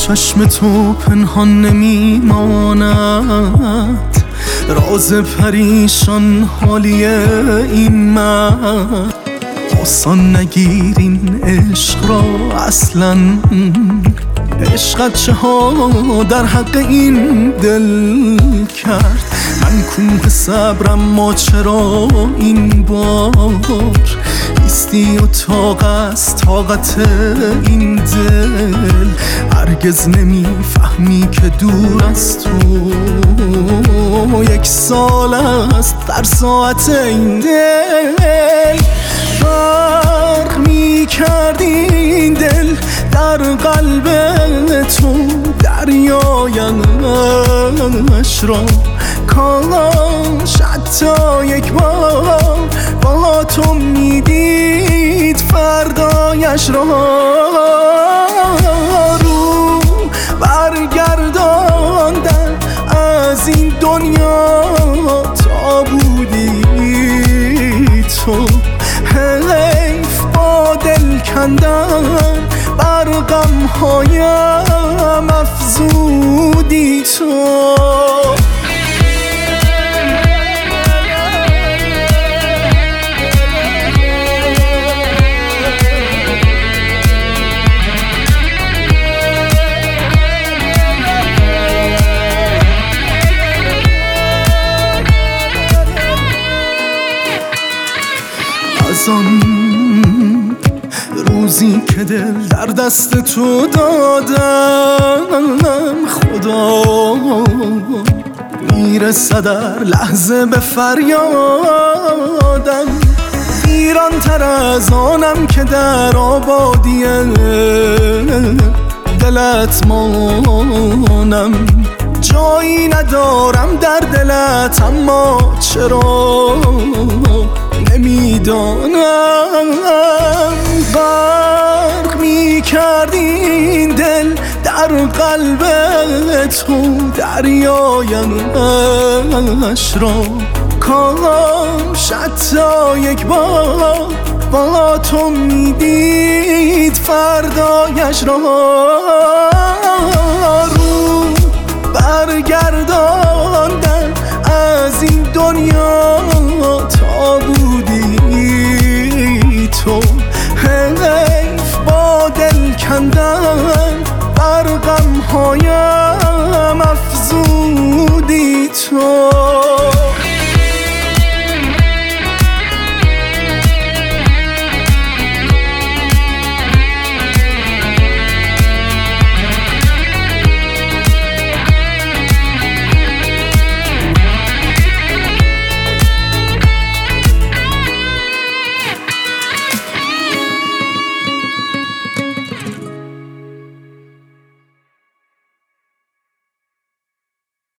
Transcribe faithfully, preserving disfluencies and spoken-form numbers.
چشم تو پنهان نمیماند، راز پریشان حالی این من. آسان نگیر این عشق را اصلا، عشقت چه ها در حق این دل کرد. من کوه صبرم ما چرا این بار نیستی و طاقت طاقت این دل. هرگز نمیفهمی که دور از تو یک سال است در ساعت این دل. فرق میکردی این دل در قلب تو، دریایش را کاش حتی یک بار با تو میدید فردایش را. رو برگرداندن از این دنیا تا بودی تو، حیف با دل کندن بر غمهایم افزودی تو. از آن روزی که دل در دست تو دادم، خدا میرسد در لحظه به فریادم. ویران تر از آنم که در آبادی دلت مانم. جایی ندارم در دلت، اما چرا نمیدانم. غرق میکردی این دل در قلب تو، دریایش را کاش حتی یک بار با تو میدید فردایش را. رو برگرد